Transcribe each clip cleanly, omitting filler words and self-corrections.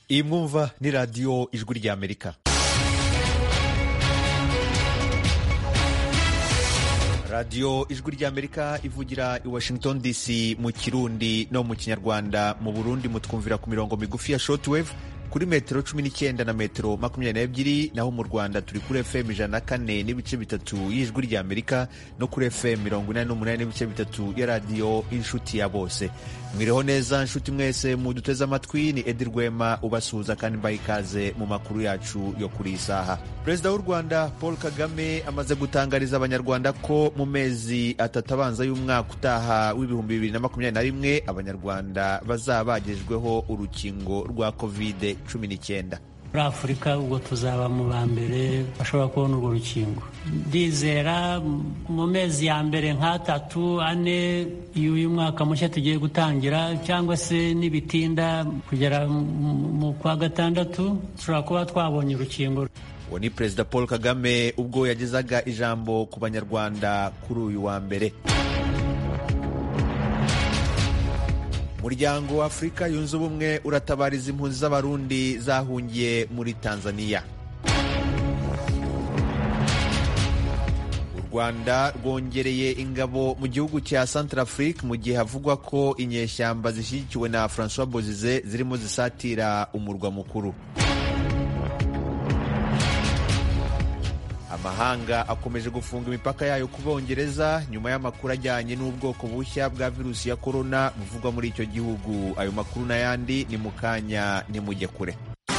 iyi mwumva ni radiyo ijwi ry'Amerika. radiyo ijwi ry'Amerika ivugira i Washington DC mu Kirundi no mu Kinyarwanda. Mu Burundi mutwumvira ku mirongo migufi ya shortwave kuri metero 19 na metero 22, naho mu Rwanda turi kuri FM 104 n'ibice bitatu y'ijwi ry'Amerika no kuri FM 88 n'ibice bitatu ya radiyo inshuti ya bose. Mwireho neza nshuti mwese muduteze amatwi, ni Edi Rwema ubasuhuza kandi mbaha ikaze mu makuru yacu yo kuri isaha. Perezida w'u Rwanda Paul Kagame amaze gutangariza abanyarwanda ko mu mezi atatu abanza y'umwaka utaha w'ibihumbi 2021 abanyarwanda bazaba bagejweho urukingo rwa COVID-19. Muri Afurika ubwo tuzaba mu ba mbere bashobora kubona urwo rukingo. Ndizera mu mezi ya mbere nk'atatu ane y'uyu mwaka mushya tugiye gutangira, cyangwa se nibitinda kugera mu kwa gatandatu tushobora kuba twabonye urukingo. Uwo ni Perezida Paul Kagame ubwo yagezaga ijambo ku banyarwanda kuri uyu wa mbere. Umuryango wa Afurika yunze ubumwe uratabariza impunzi z'abarundi zahungiye muri Tanzania. U Rwanda rwongereye ingabo mu gihugu cya Centrafrique mu gihe havugwa ko inyeshyamba zishyigikiwe na François Bozize zirimo zisatira umurwa mukuru. Amahanga akomeje gufunga imipaka yayo ku Bongereza nyuma y'amakuru ajyanye n'ubwoko bushya bwa virusi ya corona buvugwa muri icyo gihugu. Ayo makuru n'ayandi ni mu kanya, ntimujye kure.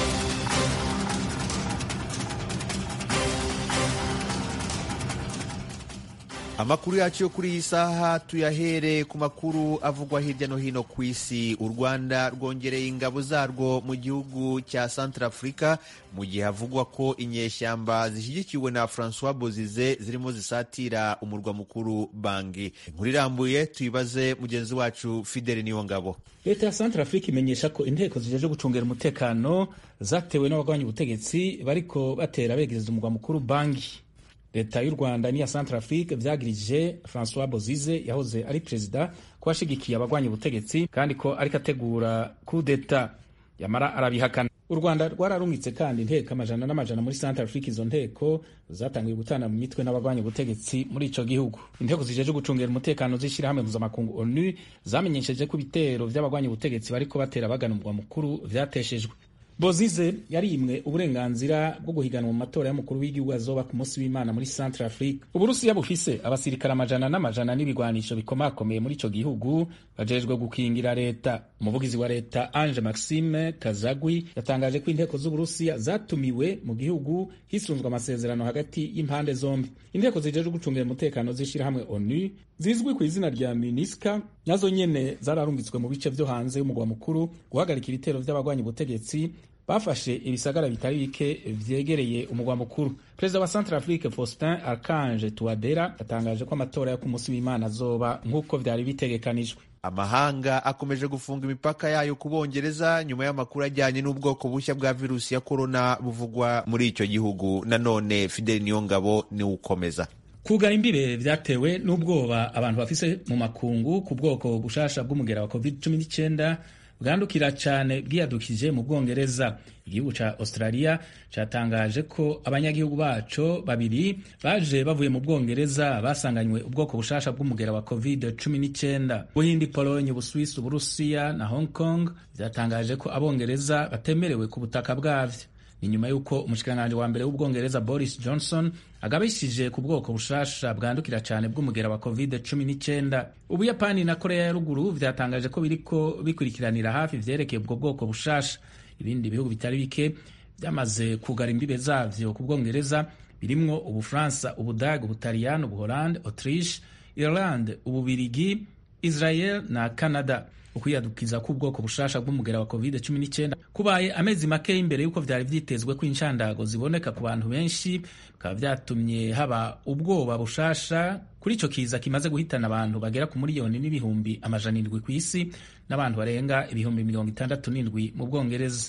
Amakuru yacu yo kuri iyi saha tuyahere ku makuru avugwa hirya no hino ku isi. U Rwanda rwongereye ingabo zarwo mu gihugu cya Centrafrica mu gihe havugwa ko inyeshyamba zishyigikiwe na François Bozize zirimo zisatira umurwa mukuru Bangui. Inkuru irambuye tuyibaze mugenzi wacu Fidele Niyongabo. Leta ya Centrafrica imenyesha ko inteko zijeje gucungera umutekano zatewe n'abagwanya ubutegetsi bariko batera begereza umurwa mukuru Bangui. Leta y'u Rwanda n'iya Centrafrique vyagirije François Bozize yahoze ari perezida ko ashigikiye abagwanya ubutegetsi kandi ko ariko ategura coup d'etat, yamara arabihakana. U Rwanda rwararungitse kandi inteko amajana n'amajana muri Centrafrique. Izo nteko zatangiye gutana mu mitwe n'abagwanya ubutegetsi muri ico gihugu. Inteko zijeje gucungera umutekano z'ishirahamwe mpuzamakungu ONU zamenyesheje ko ibitero vy'abagwanya ubutegetsi bariko batera bagana umurwa mukuru vyateshejwe. Bozize yarimwe uburenganzira bwo guhiganwa mu matora y'umukuru w'igihugu azoba ku munsi w'Imana muri Centrafrique. Uburusiya bufise abasirikare amajana n'amajana n'ibigwanisho bikomakomeye muri ico gihugu bajejwe gukingira leta. Umuvugizi wa leta Ange Maxime Kazagwi yatangaje ko inteko z'Uburusiya zatumiwe mu gihugu hisunzwe amasezerano hagati y'impande zombi. Inteko zijejwe gucungira umutekano z'ishirahamwe ONU zizwi ku izina rya MINUSCA nazo nyene zararungitswe mu bice vyo hanze y'umugwa mukuru guhagarika ibitero vy'abagwanya ubutegetsi bafashe ibisagara bitari bike vyegereye umugwa mukuru. Perezida wa Centrafrique Faustin Archange Touadera yatangaje ko amatora yo ku munsi w'Imana azoba nk'uko vyari bitegekanijwe. Amahanga akomeje gufunga imipaka yayo ku Bongereza nyuma y'amakuru ajyanye n'ubwoko bushya bwa virusi ya corona buvugwa muri icyo gihugu. Nanone Fidel Niyongabo ni ukomeza. Kugara imbibe vyatewe n'ubwoba abantu bafise mu makungu ku bwoko bushasha bw'umugera wa COVID-19 bwandukira cyane bwiyadukije mu Bwongereza. Igihugu ca Australia catangaje ko abanyagihugu baco babiri baje bavuye mu Bwongereza basanganywe ubwoko bushasha bw'umugera wa COVID-19. Buhindi, Pologne, Ubuswisi, Uburusiya na Hong Kong vyatangaje ko abongereza batemerewe ku butaka bwavyo. Ni nyuma yuko umushikiranganji wa mbere w'Ubwongereza Boris Johnson agabishije ku bwoko bushasha bwandukira cyane bw'umugera wa COVID-19. Ubuyapani na Korea ya ruguru vyatangaje ko biriko bikurikiranira hafi vyerekeye ubwo bwoko bushasha. Ibindi bihugu bitari bike byamaze kugara imbibe zavyo ku Bwongereza birimwo Ubufaransa, Ubudage, Ubutaliyano, Ubuholande, Autriche, Irland, Ububirigi, Israel na Canada. Ukwiyadukiza k'ubwoko bushasha bw'umugera wa COVID-19 kubaye amezi make imbere yuko vyari vyitezwe ko inshandago ziboneka ku bantu benshi, bikaba vyatumye haba ubwoba bushasha kuri ico kiza kimaze guhitana abantu bagera ku miliyoni n'ibihumbi amajana 7 ku isi n'abantu barenga ibihumbi 67 mu Bwongereza.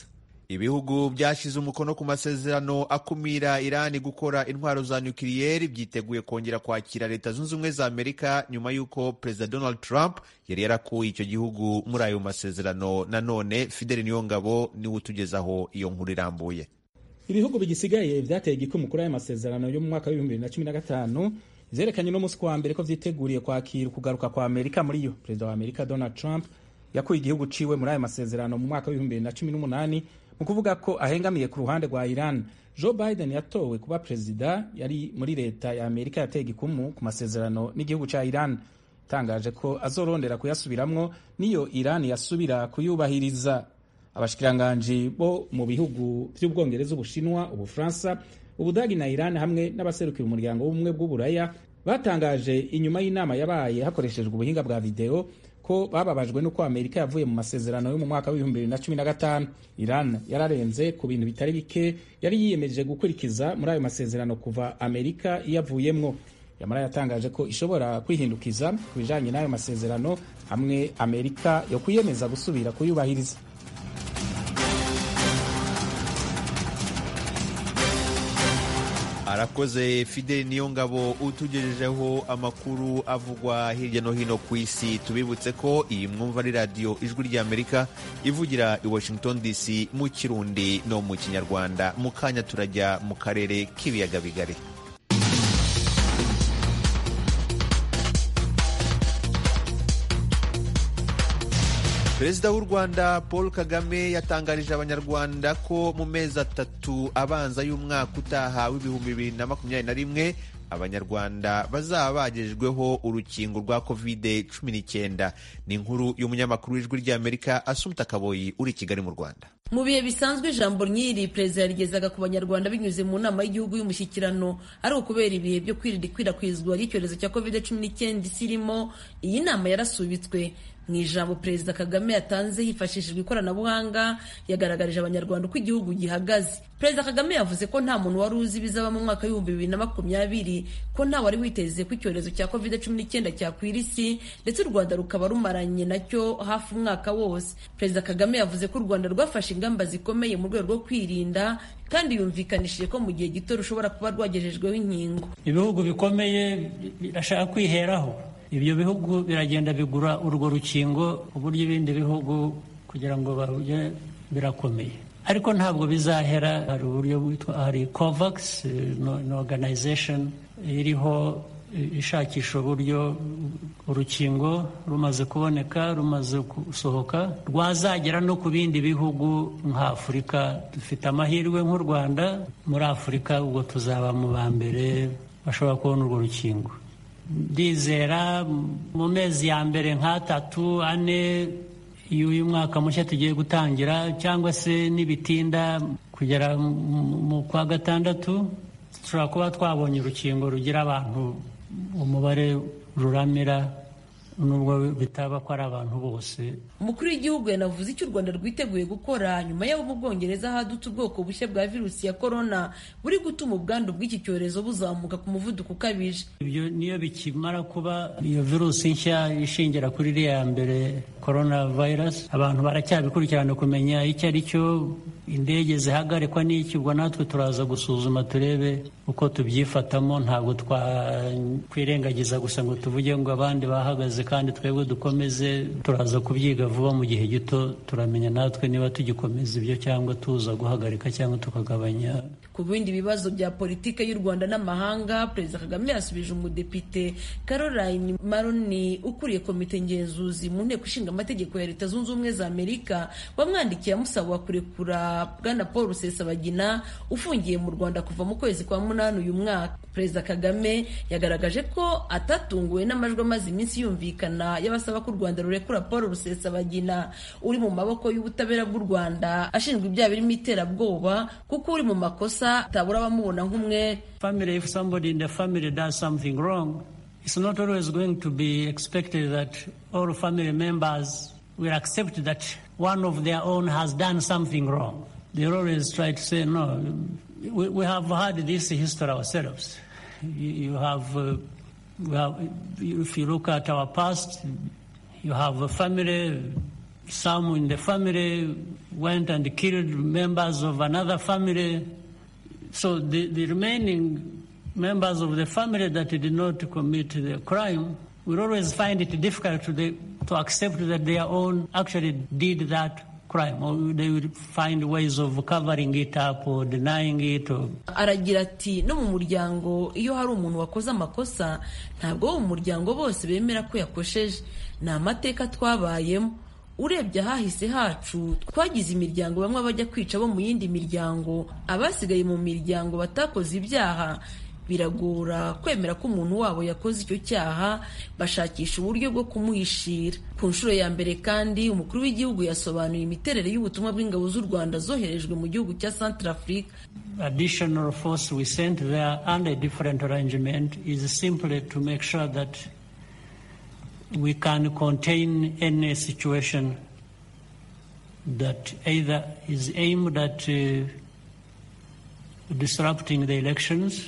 Ibihugu byashize umukono ku masezerano akumira Irani gukora intwaro za nukiliyeri byiteguye kongera kwakira Leta Zunze Ubumwe za Amerika nyuma y'uko Perezida Donald Trump yari yarakuye icyo gihugu muri ayo masezerano. Nanone Fidel Niyongabo niwe utugezaho iyo nkuru irambuye. Ibihugu bigisigaye vyateye igikumu kuri ayo masezerano yo mu mwaka wa 2015 vyerekanye no musi kwa mbere ko vyiteguriye kwakira kugaruka kwa Amerika muri yo. Perezida wa Amerika Donald Trump yakuye igihugu ciwe muri ayo masezerano mu mwaka wa 2018 mu kuvuga ko ahengamiye ku ruhande rwa Iran. Joe Biden yatowe kuba perezida yari muri leta ya Amerika yateye igikumu ku masezerano n'igihugu ca Iran, tangaje ko azorondera kuyasubiramwo niyo Iran yasubira kuyubahiriza. Abashikiranganji bo mu bihugu vy'Ubwongereza, Ubushinwa, Ubufaransa, Ubudagi na Iran hamwe n'abaserukira umuryango w'ubumwe bw'Uburaya batangaje inyuma y'inama yabaye hakoreshejwe ubuhinga bwa video ko bababajwe nuko Amerika yavuye mu masezerano yo mu mwaka wa 2015. Iran yararenze ku bintu bitari bike yari yiyemeje gukurikiza muri ayo masezerano kuva Amerika yavuyemwo. Yamara yatangaje ko ishobora kwihindukiza ku bijanye n'ayo masezerano hamwe Amerika yo kwiyemeza gusubira kuyubahiriza. Arakoze Fidel Niyongabo utugejejeho amakuru avugwa hirya no hino ku isi. Tubibutse ko iyi mwumva ari radio Ijwi ry'Amerika ivugira i Washington DC mu Kirundi no mu Kinyarwanda. Mu kanya turajya mu karere k'ibiyaga bigari. Perezida w'u Rwanda Paul Kagame yatangarije Abanyarwanda ko mu mezi 3 abanza y'umwaka utaha w'ibihumbi 2021 Abanyarwanda bazaba bagejejweho urukingo rwa COVID-19. Ni inkuru y'umunyamakuru w'Ijwi ry'Amerika Assumpta Kaboyi uri Kigali mu Rwanda. Mu bihe bisanzwe ijambo nyiri perezida yarigezaga ku Banyarwanda binyuze mu nama y'igihugu y'umushyikirano, ari ukubera ibihe byo kwirinda ikwirakwizwa ry'icyorezo cya COVID-19 kirimo. Iyi nama yarasubitswe. Mu ijambo Perezida Kagame yatanze hifashishijwe ikoranabuhanga yagaragarije Abanyarwanda uko igihugu gihagaze. Perezida Kagame yavuze ko nta muntu wari uzi bizaba mu mwaka wa 2020, ko nta wari witeze ko icyorezo cya COVID-19 cyakwira isi, ndetse u Rwanda rukaba rumaranye nacyo hafi umwaka wose. Perezida Kagame yavuze ko u Rwanda rwafashe ingamba zikomeye mu rwego rwo kwirinda, kandi yumvikanishije ko mu gihe gito rushobora kuba rwagejejweho inkingo. Ibihugu bikomeye birashaka kwiheraho. Ibyo bihugu biragenda bigura urwo rukingo, uburyo ibindi bihugu kugira ngo baruje birakomeye, ariko ntabwo bizahera. Hari uburyo bwitwa hari COVAX, no organization iriho ishakisha uburyo urukingo rumaze kuboneka, rumaze gusohoka, rwazagera no ku bindi bihugu nka Afurika. Dufite amahirwe nk'u Rwanda, muri Afurika ubwo tuzaba mu ba mbere bashobora kubona urwo rukingo. Ndizera mu mezi ya mbere nka 3-4 y'uyu mwaka mushya tugiye gutangira, cyangwa se nibitinda kugera mu kwa 6, dushobora kuba twabonye urukingo rugira abantu umubare ruramira, nubwo bitaba ko ari abantu bose. Umukuru w'igihugu yanavuze icyo u Rwanda rwiteguye gukora nyuma y'aho mu Bwongereza hadutse ubwoko bushya bwa virusi ya corona buri gutuma ubwandu bw'iki cyorezo buzamuka ku muvuduko ukabije. Ibyo niyo bikimara kuba iyo virusi nshya ishingira kuri iriya mbere coronavirus, abantu baracyabikurikirana kumenya icyo ari cyo, indege zihagarikwa n'iki. Ubwo natwe turaza gusuzuma turebe uko tubyifatamo. Ntabwo twakwirengagiza gusa ngo tuvuge ngo abandi bahagaze kandi twebwe dukomeze. Turaza kubyiga vuba, mu gihe gito turamenya natwe niba tugikomeza ibyo cyangwa tuza guhagarika cyangwa tukagabanya. Ku bindi bibazo bya politike y'u Rwanda n'amahanga, Perezida Kagame yasubije umudepite Caroline Maroni ukuriye komite ngenzuzi mu nteko ishinga amategeko ya Leta Zunze Ubumwe za Amerika wamwandikiye amusaba kurekura Bwana Paul Rusesabagina ufungiye mu Rwanda kuva mu kwezi kwa 8 uyu mwaka. Perezida Kagame yagaragaje ko atatunguwe n'amajwi amaze iminsi yumvikana y'abasaba ko u Rwanda rurekura Paul Rusesabagina uri mu maboko y'ubutabera bw'u Rwanda ashinjwa ibyaha birimo iterabwoba, kuko uri mu makosa atabura abamubona nk'umwe. Family, if somebody in the family does something wrong, it's not always going to be expected that all family members will accept that one of their own has done something wrong. They always try to say, no, we have had this history ourselves. You have, if you look at our past, you have a family some in the family went and killed members of another family. So the remaining members of the family that did not commit the crime will always find it difficult to accept that their own actually did that crime, or they will find ways of covering it up or denying it. Aragira ati no mu muryango iyo hari umuntu wakoze amakosa ntabwo mu muryango bose bemera ko yakosheje. Ni amateka twabayemo. Urebye ahahise hacu twagize imiryango bamwe bajya kwica bo mu yindi miryango, abasigaye mu miryango batakoze ibyaha biragora kwemera ko umuntu wabo yakoze icyo cyaha, bashakisha uburyo bwo kumuhishira. Ku nshuro ya mbere kandi umukuru w'igihugu yasobanuye imiterere y'ubutumwa bw'ingabo z'u Rwanda zoherejwe mu gihugu cya Centrafrique. Additional force we sent there under a different arrangement is simply to make sure that we can contain any situation that either is aimed at disrupting the elections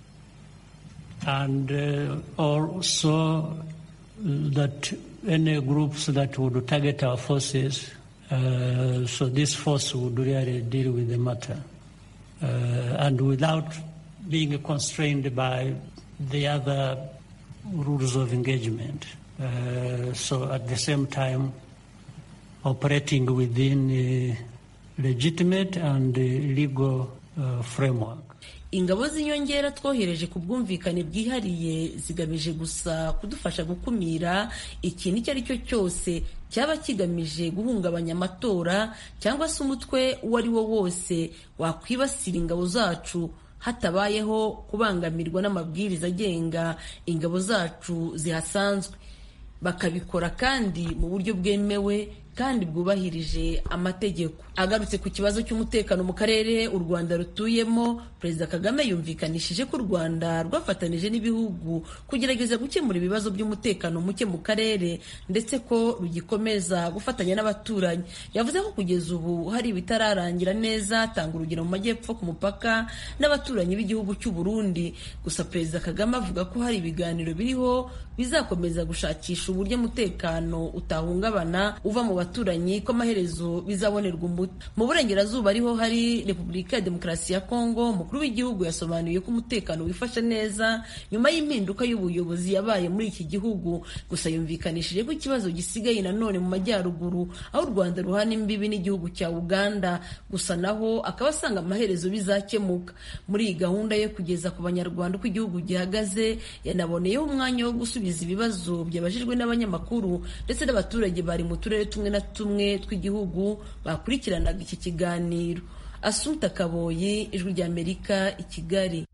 and also that any groups that would target our forces, so this force would really deal with the matter and without being constrained by the other rules of engagement. So at the same time operating within a legitimate and legal framework. Ingabo z'inyongera twohereje ku bwumvikane bwihariye zigamije gusa kudufasha gukumira ikintu icyo ari cyo cyose cyaba kigamije guhungabanya amatora cyangwa se umutwe uwo ari wo wose wakwibasira ingabo zacu hatabayeho kubangamirwa n'amabwiriza agenga ingabo zacu zihasanzwe, bakabikora kandi mu buryo bwemewe kandi bwubahirije amategeko. Agarutse ku kibazo cy'umutekano mu karere u Rwanda rutuyemo, Perezida Kagame yumvikanishije ko u Rwanda rwafatanije n'ibihugu kugerageza gukemura ibibazo by'umutekano muke mu karere ndetse ko rugikomeza gufatanya n'abaturanyi. Yavuze ko kugeza ubu hari ibitararangira neza, tanga urugero mu majyepfo ku mupaka n'abaturanyi b'igihugu cy'u Burundi. Gusa Perezida Kagame avuga ko hari ibiganiro biriho bizakomeza gushakisha uburyo umutekano utahungabana uva mu baturanyi ko amaherezo bizabonerwa umuti. Mu burengerazuba ariho hari Repubulika ya Demokarasi ya Kongo, umukuru w'igihugu yasobanuye ko umutekano wifashe neza nyuma y'impinduka y'ubuyobozi yabaye muri iki gihugu. Gusa yumvikanishije ko ikibazo gisigaye nanone mu majyaruguru aho u Rwanda ruhana imbibi n'igihugu cya Uganda, gusa naho akaba asanga amaherezo bizakemuka. Muri iyi gahunda yo kugeza ku Banyarwanda uko igihugu gihagaze, yanaboneyeho umwanya wo gusubiza ibibazo byabajijwe n'abanyamakuru ndetse n'abaturage bari mu turere tumwe na tumwe tw'igihugu bakurikiranaga iki kiganiro. Assumpta Kaboyi, Ijwi ry'Amerika, i Kigali.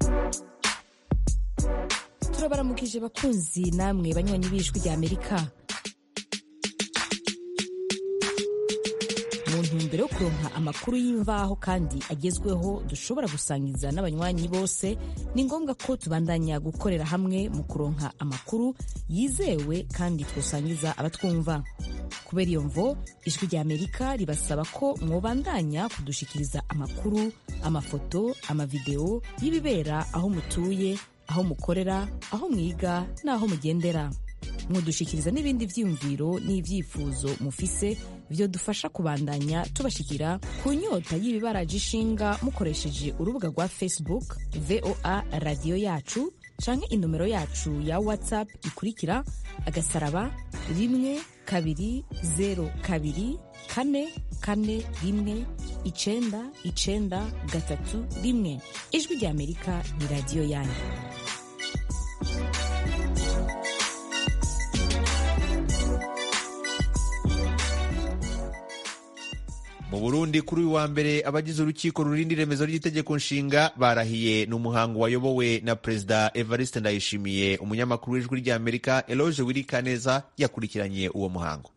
Turabaramukije bakunzi namwe banywanyi b'Ijwi ry'Amerika. Mu ntumbero yo kuronka amakuru y'imvaho kandi agezweho dushobora gusangiza n'abanywanyi bose, ni ngombwa ko tubandanya gukorera hamwe mu kuronka amakuru yizewe kandi twosangiza abatwumva. Kubera iyo mvo, Ijwi ry'Amerika ribasaba ko mwobandanya kudushikiriza amakuru, amafoto, amavideo y'ibibera aho mutuye, aho mukorera, aho mwiga n'aho mugendera. Mwodushikiriza n'ibindi vyiyumviro n'ivyifuzo mufise vyo dufasha kubandanya tubashikira ku nyota y'ibibaraje ishinga mukoresheje urubuga rwa Facebook VOA Radio Yacu canke inomero yacu ya WhatsApp ikurikira *1kabiri*2kabiri*441 Ijwi ry'Amerika ni radio yanyu. Mu Burundi kuri uyu wa mbere abagize urukiko rurinda iremezo ry'itegeko nshinga barahiye. Ni umuhango wayobowe na Perezida Evariste Ndayishimiye. Umunyamakuru w'Ijwi ry'Amerika Eloge Wirikaneza yakurikiranye uwo muhango.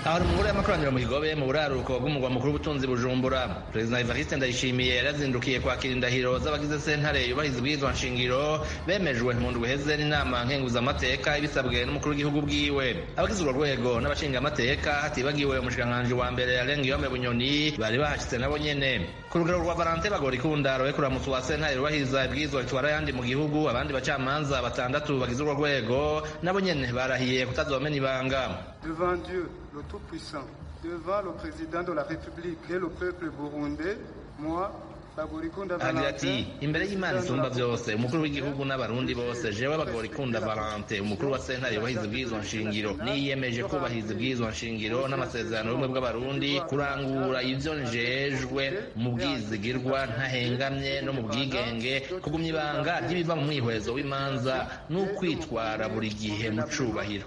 Ahari mu ngoro y'amakoraniro mu Kigobe mu buraruko bw'umugwa mukuru w'ubutunzi Bujumbura, Perezida Evariste Ndayishimiye yarazindukiye kwakira indahiro z'abagize sentare yubahiriza ubwirizwa nshingiro bemejwe mu ndwi iheze n'inama nkenguzamateka ibisabwe n'umukuru w'igihugu bwiwe. Abagize urwo rwego n'abashingamateka hatibagiwe umushikiranganji wa mbere Alain Guillaume Bunyoni bari bahashitse nabo nyene. Ku rugero rwa Valentin Bagorikunda roekura mutwe wa sentare yubahiriza ibwirizwa bitwara ayandi mu gihugu, abandi bacamanza batandatu bagize urwo rwego nabo nyene barahiye kutazomena ibanga. Devant Dieu, le Tout-Puissant, devant le président de la République et le peuple burundais, moi, agira ati imbere y'Imana isumba byose umukuru w'igihugu n'abarundi bose jewe Bagorikunda Valentin umukuru wa sentare yubahiriza ubwirizwa nshingiro niyemeje kubahiriza ubwirizwa nshingiro n'amasezerano y'ubumwe bw'abarundi kurangura ivyo njejwe mu bwizigirwa ntahengamye no mu bwigenge kugumya ibanga ry'ibiva mu mwihwezo w'imanza n'ukwitwara buri gihe mu cubahiro.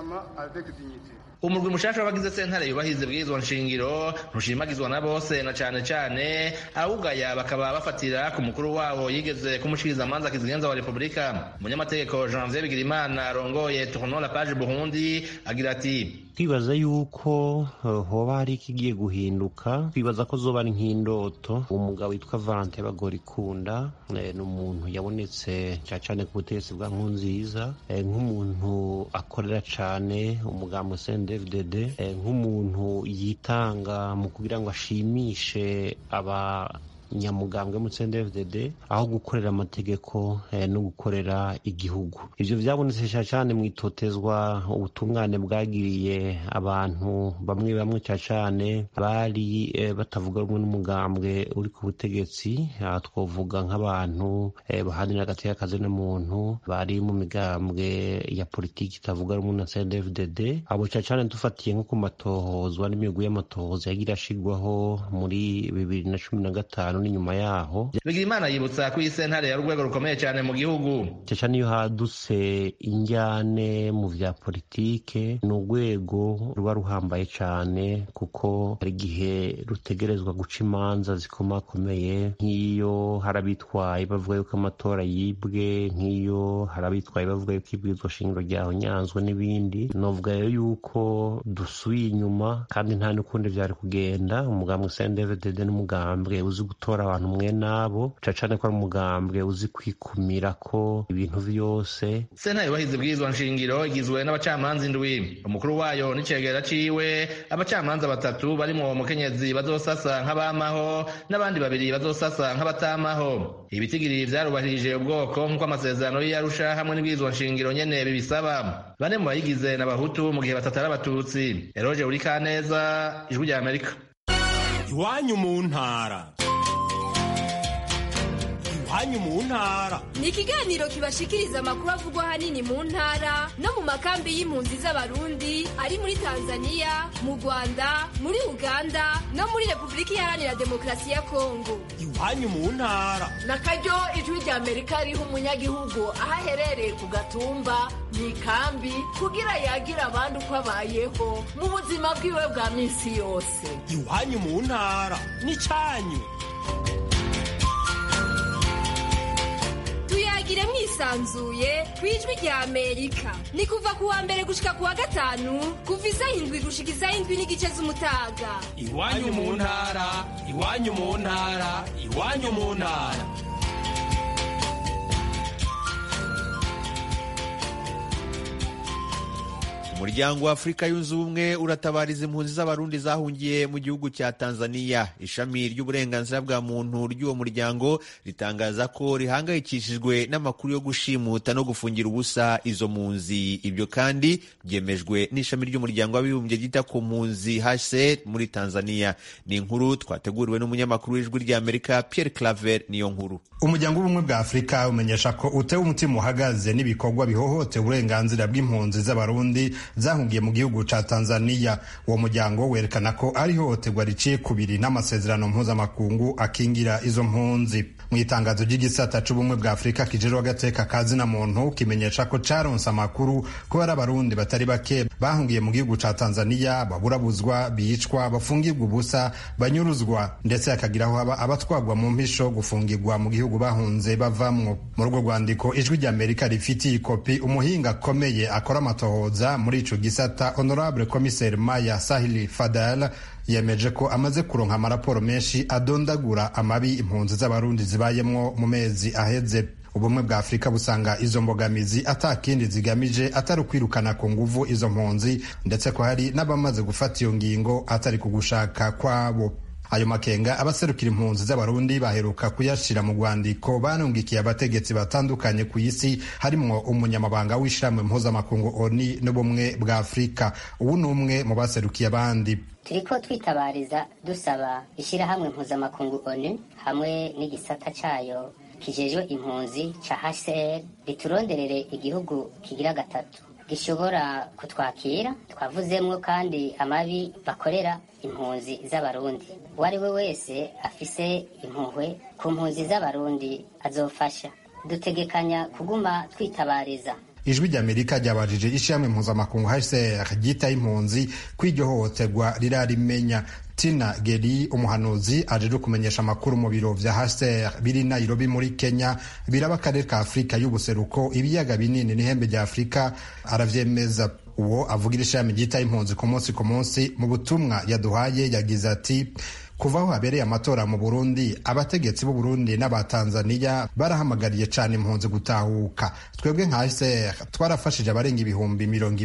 Umurwi mushasha w'abagize sentare yubahiriza ubwirizwa nshingiro ntushimagizwa na bose na cane cane awugaya bakaba bafatira ku mukuru wabo yigeze kumushikiriza amanza kizigenza wa Republika. Umunyamategeko Janvier Bigirimana arongoye Tournons la page Burundi agira ati twibaza yuko hoba hari ikigiye guhinduka, twibaza ko zoba ari nk'indoto. Umugabo witwa Valentin Bagorikunda ni umuntu yabonetse cyane ku butegetsi bwa Nkurunziza nk'umuntu akorera cane umugambi CNDD-FDD, nk'umuntu yitanga mu kugira ngo ashimishe nyamugambwe mu CNDD-FDD aho gukorera amategeko no gukorera igihugu. Ivyo vyabonetse cyane mu itotezwa ubutungane bwagiriye abantu bamwe cyane bari batavuga rumwe n'umugambwe uri ku butegetsi. Twovuga nk'abantu bahanira agateka kazina muntu bari mu migambwe ya politiki itavuga rumwe na CNDD-FDD. Abo cyane dufatiye nko ku matohozwa n'imigwi y'amatohoza yagira ashigwaho muri 2015 n'inyuma yaho. Bigirimana yibutsa ko isentare ya urwego rukomeye cyane mu gihugu. Cyane iyo hadutse injyane mu vya politike ni urwego ruba ruhambaye cyane kuko hari igihe rutegerezwa guca imanza zikomakomeye, nk'iyo harabitwaye bavuga yuko amatora yibwe, nk'iyo harabitwaye bavuga yuko ibwirizwa shingiro ryaho nyanzwe n'ibindi. Novuga rero yuko dusuye inyuma kandi nta n'ukundi vyari kugenda. Umugambwe CNDD-FDD n'umugambwe uzi gutora abantu mwe nabo cane ko ari umugambwe uzi kwikumira ko ibintu vyose. Sentare yubahiriza ubwirizwa nshingiro igizwe n'abacamanza indwi, umukuru wayo n'icegera ciwe, abacamanza batatu barimwo umukenyezi bazosasa nk'abamaho n'abandi babiri bazosasa nk'abatamaho. Ibitigiri vyarubahirije ubwoko nk'uko amasezerano y'Arusha hamwe n'ubwirizwa nshingiro nyene bibisaba. Bane mu bayigize n'abahutu mu gihe batatu ari abatutsi. Eroge Urikaneza, Ijwi rya Amerika. Iwanyu mu ntara. Iwanyu mu ntara ni ikiganiro kibashikiriza amakuru avugwa ahanini mu ntara no mu makambi y'impunzi z'abarundi ari muri Tanzania, mu Rwanda, muri Uganda no muri Repubulika Iharanira Demokarasi ya Kongo. Iwanyu mu ntara nakaryo Ijwi rya Amerika riha umunyagihugu aho aherereye ku gatumba mu ikambi kugira yagira abandi uko abayeho mu buzima bwiwe bwa minsi yose. Iwanyu mu ntara ni cyanyu. Tuyagire mwisanzuye kwijwi rya Amerika. Ni kuva kuwa mbere gushika kuwa gatanu kuva isaha 7 gushika isaha 7:30 z'umutaga. Iwanyu mu ntara, iwanyu mu ntara, iwanyu mu ntara. Umuryango wa Afurika yunze ubumwe uratabariza impunzi z'abarundi zahungiye mu gihugu cya Tanzania. Ishami ry'uburenganzira bwa muntu ry'uwo muryango ritangaza ko rihangayikishijwe n'amakuru yo gushimuta no gufungira ubusa izo mpunzi. Ibyo kandi byemejwe n'ishami ry'umuryango w'abibumbye ryita ku mpunzi HCR muri Tanzania. Ni inkuru twateguriwe n'umunyamakuru w'Ijwi rya Amerika Pierre Claver niyo nkuru. Umuryango w'ubumwe bwa Afurika umenyesha ko utewe umutima uhagaze n'ibikorwa bihohotera uburenganzira bw'impunzi z'abarundi zahungiye mu gihugu ca Tanzania. Uwo muryango werekana ko ari hohoterwa riciye kubiri n'amasezerano mpuzamakungu akingira izo mpunzi. mu itangazo ry'igisata c'ubumwe bwa Afurika kijejwe agateka ka zina muntu kimenyesha ko caronse amakuru ko hari abarundi batari bake bahungiye mu gihugu ca Tanzania baburabuzwa, bicwa, bafungirwa ubusa, banyuruzwa ndetse hakagiraho haba abatwagwa mu mpisho gufungirwa mu gihugu bahunze bavamwo. Muri urwo rwandiko ijwi ry'Amerika rifitiye ikopi umuhinga akomeye akora amatohoza muri ico gisata Honorable Commissaire Maya Sahili Fadel yemeje ko amaze kuronka amaraporo menshi adondagura amabi impunzi z'abarundi zibayemwo mu mezi aheze. Ubumwe bwa Afurika busanga izo mbogamizi atakindi zigamije atari ukwirukana ku nguvu izo mpunzi, ndetse ko hari n'abamaze gufata iyo ngingo atari kugushaka kwabo. Ayo makenga abaserukira impunzi z'abarundi baheruka kuyashira mu rwandiko banungikiye abategetsi batandukanye ku isi, harimwo umunyamabanga w'ishirahamwe mpuzamakungu ONU n'ubumwe bwa Afurika. Ubu ni umwe mu baserukiye abandi. Turiko twitabariza dusaba ishirahamwe mpuzamakungu ONU hamwe n'igisata cayo kijejwe impunzi ca HCR rituronderere igihugu kigira gatatu gishobora kutwakira. Twavuzemwo kandi amabi bakorera impunzi z'abarundi. Uwari we wese afise impuhwe ku mpunzi z'abarundi azofasha. Dutegekanya kuguma twitabariza. Ijwi ry'Amerika ryabajije ishirahamwe mpuzamakungu HCR ryita impunzi kw'iryo hohoterwa rirarimenya. Tina Geri, umuhanuzi ajeje kumenyesha amakuru mu biro vya HCR biri Nairobi muri Kenya, biraba akarere ka Afurika y'ubuseruko, ibiyaga binini n'ihembe rya Afurika, aravyemeza. Uwo avugira ishirahamwe ryita impunzi ku munsi mu butumwa yaduhaye yagize ati: kuva aho habereye amatora mu Burundi, abategetsi b'u Burundi n'aba Tanzania barahamagariye cane impunzi gutahuka. Twebwe nka HCR twarafashije abarenga ibihumbi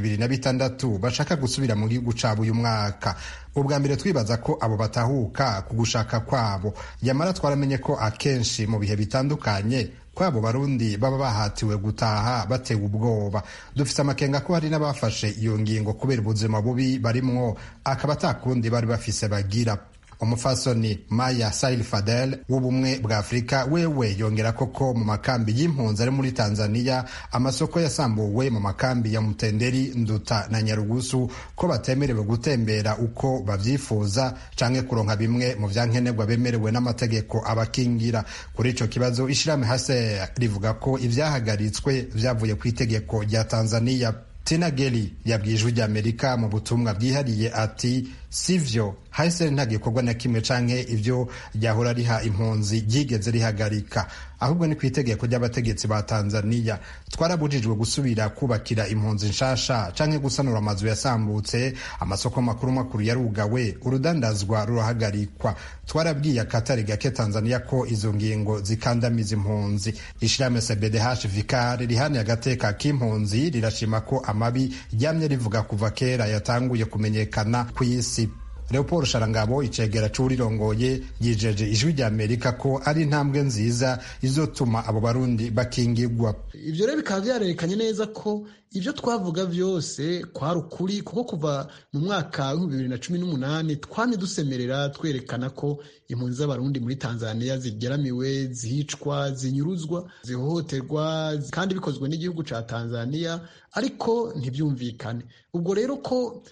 26 bashaka gusubira mu gihugu cabo uyu mwaka. Ubwa mbere twibaza ko abo batahuka ku gushaka kwabo, yamara twaramenye ko akenshi mu bihe bitandukanye kwabo barundi baba bahatiwe gutaha batewe ubwoba. Dufise amakenga ko hari n'abafashe iyo ngingo kubera ubuzima bubi barimwo, akaba atakundi bari bafise bagira. Umufasoni Maya Sahili Fadel w'ubumwe bwa Afurika wewe yongera koko mu makambi y'impunzi ari muri Tanzania amasoko yasambuwe mu makambi ya Mutenderi, Nduta na Nyarugusu ko batemerewe gutembera uko bavyifuza canke kuronka bimwe mu vyankenerwa bemerewe n'amategeko abakingira. Kuri ico kibazo ishirahamwe HCR rivuga ko ivyahagaritswe vyavuye ku itegeko rya Tanzania. Tina Geli yabwiye ijwi ry'Amerika mu butumwa bwihariye ati: sivyo, HCR nta gikorwa na kimwe canke ivyo ryahora riha impunzi ryigeze rihagarika, ahubwo ni kw'itegeko ry'abategetsi ba Tanzania. Twarabujijwe gusubira kubakira impunzi nshasha canke gusanura amazu yasambutse, amasoko makuru yarugawe, urudandazwa rurahagarikwa. Twarabwiye akatari gake Tanzania ko izo ngingo zikandamiza impunzi. Ishirahamwe CBDH Vicar rihaniye agateka k'impunzi rirashima ko amabi ryamye rivuga kuva kera yatanguye kumenyekana kw'isi. Leopold Sharangabo icegera c'urirongoye yijeje ijwi ry'Amerika ko ari intambwe nziza izotuma abo barundi bakingirwa. Ivyo rero bikaba vyarerekanye neza ko ivyo twavuga vyose kwari ukuri, kuko kuva mu mwaka wa 2018 twamye dusemerera twerekana ko impunzi z'abarundi muri Tanzania zigeramiwe, zicwa, zinyuruzwa, zihohoterwa, kandi bikozwe n'igihugu ca Tanzania, ariko ntibyumvikane. Ubwo rero ko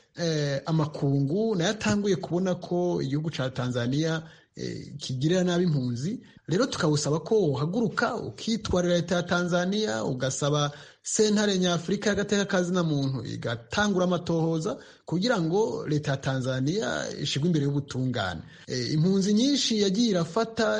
amakungu nayo atanguye kubona ko igihugu ca Tanzania kigirira nabi impunzi, rero tukawusaba ko uhaguruka ukitwarira leta ya Tanzania, ugasaba sentare nyafurika y'agateka kazina muntu igatangura amatohoza kugira ngo leta ya Tanzania ishigwe imbere y'ubutungane. Impunzi nyinshi yagiye irafata,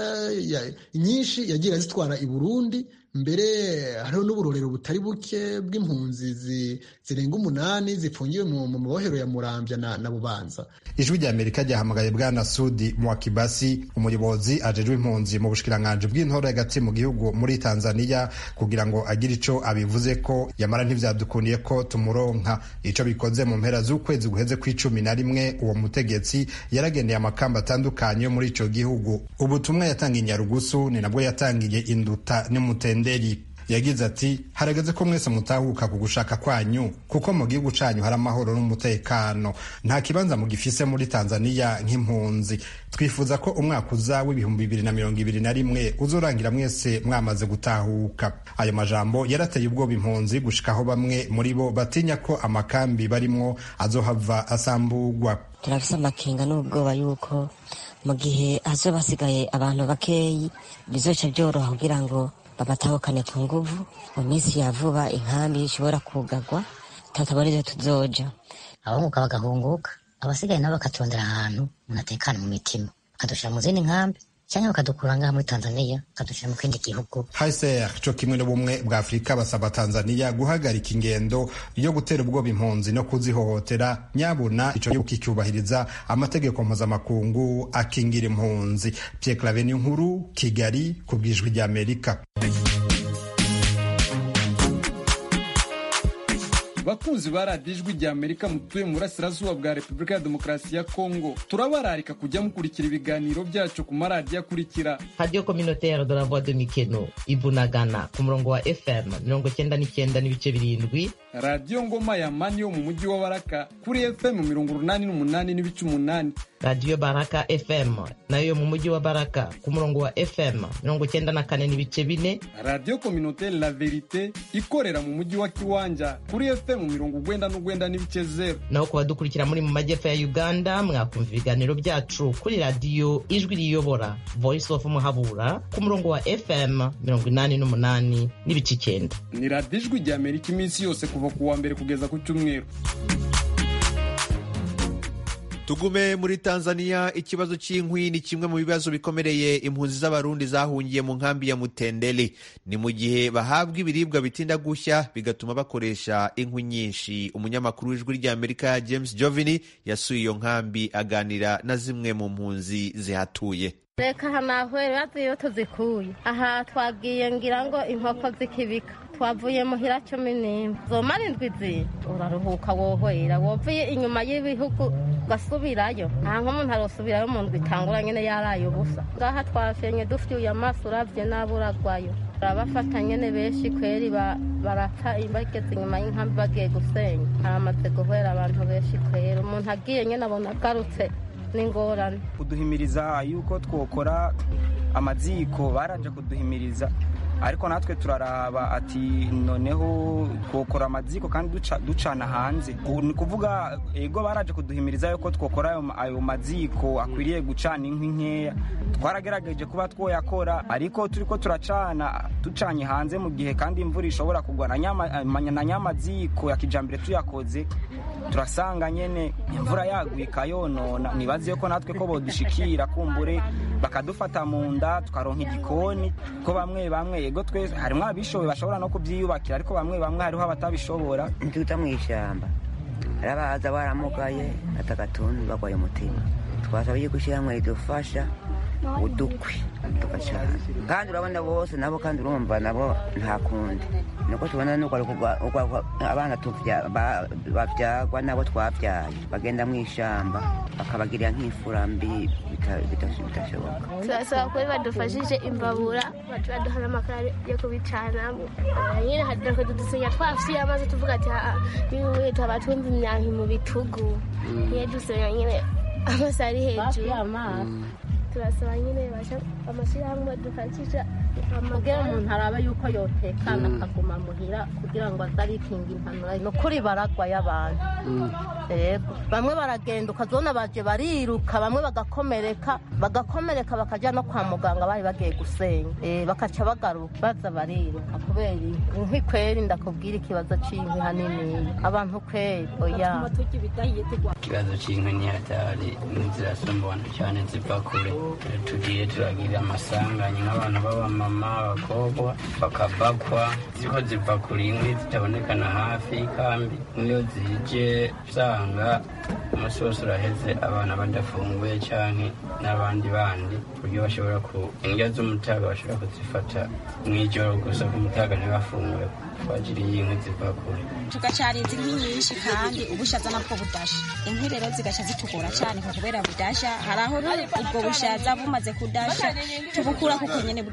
nyinshi yagiye zitwara i Burundi, mbere hariho n'uburorero butari buke bw'impunzi zirenga 8 zifungiwe mu mabohero ya Muramvya na Bubanza. Ijwi ry'Amerika ryahamagaye bwana Sudi Mwakibasi, umuyobozi ajejwe impunzi mu bushikiranganje bw'intore hagati mu gihugu muri Tanzania, kugira ngo agire ico abivuze ko, yamara ntivyadukundiye ko tumuronka. Ico bikoze mu mpera z'ukwezi guheze kw'icumi uwo mutegetsi yaragendeye amakamba atandukanye muri ico gihugu. Ubutumwa yatangiye Nyarugusu ni nabwo yatangiye Induta n'Umutenderi. Yagize ati: harageze ko mwese mutahuka ku gushaka kwanyu, kuko mu gihugu canyu hari amahoro n'umutekano. Nta kibanza mugifise muri Tanzania nk'impunzi. Twifuza ko umwaka uza w'ibihumbi 2021 uzorangira mwese mwamaze gutahuka. Ayo majambo yarateye ubwoba impunzi gushikaho bamwe muri bo batinya ko amakambi barimwo azohava asambugwa. Turafise amakenga n'ubwoba yuko mu gihe hazoba hasigaye abantu bakeyi bizoca byoroha kugira ngo babatahukane ku nguvu. Mu minsi ya vuba inkambi ishobora kugarwa tutabona ivyo tuzoja, abahunguka bagahunguka, abasigaye nabo bakatondera ahantu munatekana mu mitima, bakadushira mu zindi nkambi cyangwa bakadukura ngaha muri Tanzania bakadushira mu kindi gihugu. HCR cyo kimwe n'ubumwe bwa Afurika basaba Tanzania guhagarika ingendo yo gutera ubwoba impunzi no kuzihohotera, nyabuna ico gihugu kicyubahiriza amategeko mpuzamakungu akingira impunzi. Pierre Claver Nkuru, Kigali, ku bw'Ijwi ry'Amerika. bakunzi ba radiyo Ijwi ry'Amerika mutuye mu burasirazuba bwa Repubulika ya Demokarasi ya Kongo, turabararika kujya mukurikira ibiganiro byacu ku maradiyo akurikira: Radio Communautaire de la Voix de Mikeno Ibunagana ku murongo wa FM 99.7, Radio Ngoma ya Mani yo mu mujyi wa Baraka kuri FM 88.8, Radio Baraka FM nayo mu mujyi wa Baraka ku murongo wa FM 94.4, Radio Communautaire La Verite ikorera mu mujyi wa Kiwanja kuri FM 99.0. naho ku badukurikira muri mu majyepfo ya Uganda mwakumva ibiganiro byacu kuri Radio Ijwi Riyobora Voice of Muhabura ku murongo wa FM 88.9. Ni Radio Ijwi ry'Amerika iminsi yose kuva ku wa mbere kugeza ku cyumweru. Tugume muri Tanzania. Ikibazo cy'inkwi ni kimwe mu bibazo bikomereye impunzi z'abarundi zahungiye mu nkambi ya Mutendeli. Ni mu gihe bahabwa ibiribwa bitinda gushya bigatuma bakoresha inkwi nyinshi. Umunyamakuru w'Ijwi ry'Amerika James Jovini yasuye iyo nkambi aganira na zimwe mu mpunzi zihatuye. Reka hanahwe baziyo tuzikuye aha twagiye ngira ngo inkoko zikibika twavuye muhira 11 zomara indwi uraruhuka wohwera wovuye inyuma y'ibihugu gasubirayo nta nk'umuntu arosubirayo mu ndwi itangura nyene yaraye ubusa ngaha twafyenye dufyuye amaso uravye n'aburagwayo abafata nyene benshi kweri barapfa imbageze inyuma y'inkambi bagiye gusenya haramaze guhwera abantu benshi kweri umuntu agiye nyene abona agarutse n'ingorane. Kuduhimiriza yuko twokora amaziko baranje kuduhimiriza, ariko natwe turaraba ati noneho twokora amaziko kandi ducana hanze. Ni kuvuga ego baraje kuduhimiriza yuko twokora ayo maziko akwiriye gucana inkwi nkeya. Twaragerageje kuba twoyakora, ariko turiko ducanye hanze mu gihe kandi imvura ishobora kugwa na nyamaziko ya kijambere tuyakoze turasanga nyene imvura yagwika yonona. Nibaziye ko natwe ko bodushikira kumbure bakadufata mu nda tukaronka igikoni, ko bamwe ego twese harimo abishoboye bashobora no kubyiyubakira, ariko bamwe hariho abatabishobora. Tuta mu ishyamba arabaza baramugaye atagatuntu bagwaye umutima, twasaba yuko ishyirahamwe ridufasha udukwi tugacana, kandi urabona bose nabo kandi urumva nabo nta kundi nuko tubona nuko abana babyagwa nabo twabyaye bagenda mu ishyamba bakabagirira nk'imfura mbi bitashoboka. Turasaba ko badufashije imbabura baduha n'amakara yo kubicanamo, nyine hadirako dudusunya twafye amaze tuvuga ati niwe tubatumva imyanki mu bitugu niye dusunya nyine amasari hejuru. Turasaba nyine basha amashyirahamwe dufashisha kugira umuntu araba yuko yotekana akaguma muhira kugira ngo azarikinga impanuro. No kuri baragwa y'abantu yego, bamwe baragenda ukazona baje bariruka, bamwe bagakomereka bakaja no kwa muganga bari bagiye gusenya bakaca bagaruka baza bariruka kubera inkwi kweri. Ndakubwira ikibazo cy'inkwi hanini abantu kweri oya. Ikibazo cy'inkwi ni hatari, zirasumbuana cyane ziva kure. Tugiye turagira amasanganya nk'abantu b'abamama abakobwa bakabakwa ziko ziva kure inkwi zitabonekana hafi y'ikambi. Niyo zije usanga umunsi wose uraheze abana badafunguye canke n'abandi bandi kuburyo bashobora indya z'umutaga bashobora kuzifata mw'ijoro gusa ku mutaga ntibafunguye twagiriye inkwi ziva kure. Tugacarinza inkwi nyinshi kandi ubushaza nabwo budasha. Inkwi rero zigaca zitugora cyane kubera budasha, hari aho ubwo bushaza bumaze kudasha tubukura kuko nyene budahiye.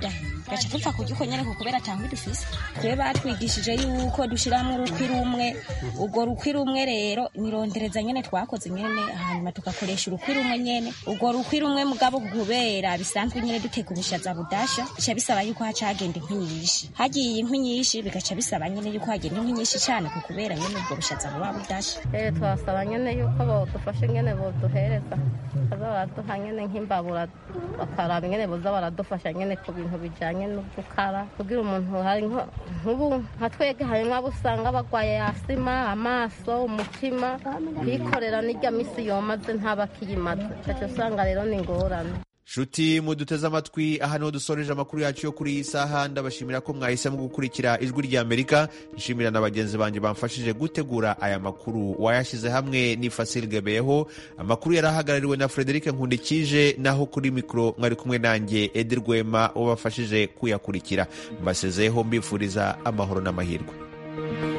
gaca dupfa kurya uko nyene kubera atangwa dufise. Twe batwigishije yuko dushiramo urukwi rumwe, urwo rukwi rumwe rero nirondereza nyene twakoze nyene, hanyuma tugakoresha urukwi rumwe nyene. Urwo rukwi rumwe mugabo kubera bisanzwe nyene duteka ubushaza budasha, bica bisaba yuko hacagenda inkwi nyinshi. Hagiye inkwi nyinshi bigaca bisaba nyene yuko hagenda inkwi nyinshi cane kubera nyene ubwo bushaza buba budasha. Twasaba nyene yuko bodufashe nyene boduhereza baraduha nyene nk'imbabura, bakaraba nyene boza baradufasha nyene ku bintu bijanye no gukara, kugira umuntu hari nk'ubu nka twege harimwo abo usanga bagwaye asima, amaso, umutima, bikorera n'irya misi yomaze ntabakiyimaze, ugaca usanga rero ni ingorane. Shuti muduteze amatwi, aha niho dusoreje amakuru yacu yo kuri iyi saha. Ndabashimira ko mwahisemo gukurikira Ijwi rya Amerika. Nshimira na bagenzi banjye bamfashije gutegura aya makuru. Wayashyize hamwe ni Fasil Gebeho. Amakuru yarahagarariwe na Frederic Nkundikije, naho kuri mikro mwari kumwe nanjye Edi Rwema wabafashije kuyakurikira. Mbasezeho mbifuriza amahoro n'amahirwe.